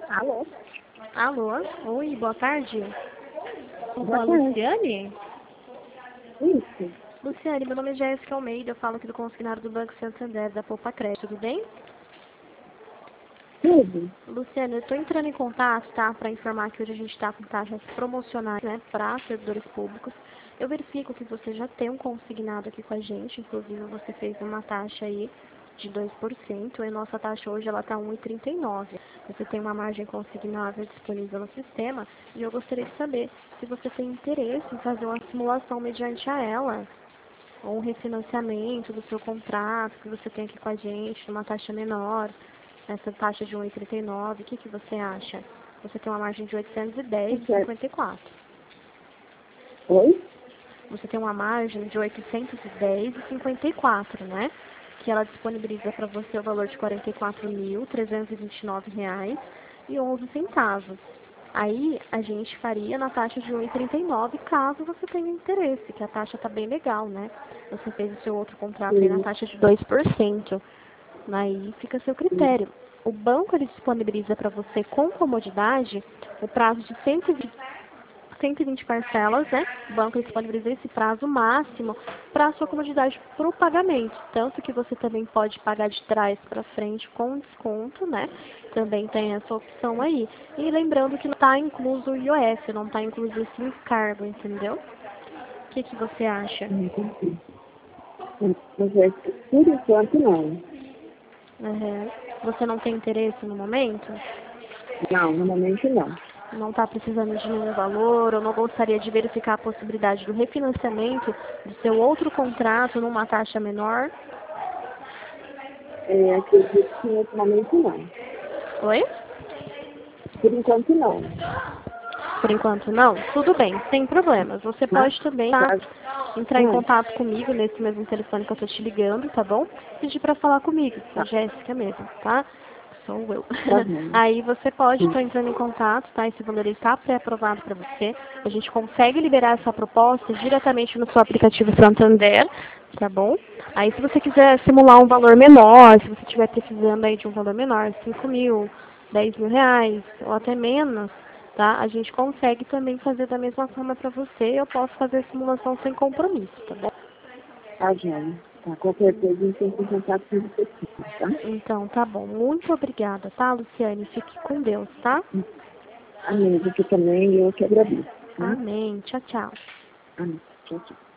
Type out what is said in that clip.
Alô? Alô? Oi, boa tarde. Com Boa a tarde. Luciane? Isso. Luciane, meu nome é Jéssica Almeida, eu falo aqui do consignado do Banco Santander, da Poupa Crédito, tudo bem? Tudo. Luciane, eu estou entrando em contato, tá, para informar que hoje a gente está com taxas promocionais, né, para servidores públicos. Eu verifico que você já tem um consignado aqui com a gente, inclusive você fez uma taxa aí de 2%, e a nossa taxa hoje ela está 1,39. Você tem uma margem consignável disponível no sistema, e eu gostaria de saber se você tem interesse em fazer uma simulação mediante a ela, ou um refinanciamento do seu contrato que você tem aqui com a gente, numa taxa menor, essa taxa de 1,39, o que você acha? Você tem uma margem de 810,54. Oi? Você tem uma margem de 810,54, né? Que ela disponibiliza para você o valor de R$ 44.329,11. Aí a gente faria na taxa de 1,39 caso você tenha interesse, que a taxa está bem legal, né? Você fez o seu outro contrato aí na Sim. taxa de 2%. Aí fica a seu critério. O banco ele disponibiliza para você com comodidade o prazo de 120 parcelas, né? O banco disponibiliza esse prazo máximo para a sua comodidade para o pagamento. Tanto que você também pode pagar de trás para frente com desconto, né? Também tem essa opção aí. E lembrando que não está incluso o IOF, não está incluso esse encargo, entendeu? O que você acha? Entendi. Mas por enquanto não. Uhum. Você não tem interesse no momento? Não, no momento não. Não está precisando de nenhum valor, ou não gostaria de verificar a possibilidade do refinanciamento do seu outro contrato numa taxa menor? Acredito que nesse momento não. Oi? Por enquanto não. Por enquanto não? Tudo bem, sem problemas. Você Mas, pode também mas entrar em contato comigo nesse mesmo telefone que eu estou te ligando, tá bom? Pedir para falar comigo, a tá, Jéssica mesmo, tá? Sou eu. tá bom. Aí você pode Sim. estar entrando em contato, tá? Esse valor está pré-aprovado para você. A gente consegue liberar essa proposta diretamente no seu aplicativo Santander, tá bom? Aí se você quiser simular um valor menor, se você estiver precisando aí de um valor menor, 5 mil, 10 mil reais, ou até menos, tá? A gente consegue também fazer da mesma forma para você. Eu posso fazer a simulação sem compromisso, tá bom? Tá, Jane. Tá, qualquer coisa a gente entra em contato com você, tá? Então, tá bom. Muito obrigada, tá, Luciane? Fique com Deus, tá? Amém. Você também, eu que agradeço. Tá? Amém. Tchau, tchau. Amém. Tchau, tchau.